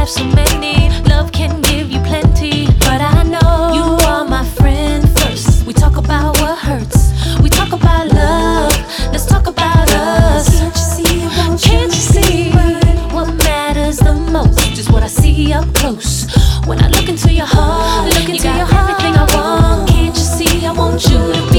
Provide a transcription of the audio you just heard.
so many. Love can give you plenty, but I know you are my friend first. We talk about what hurts, we talk about love. Let's talk about us. Can't you see? Can't you see what matters the most? Just what I see up close. When I look into your heart, you got everything I want. Can't you see? I want you to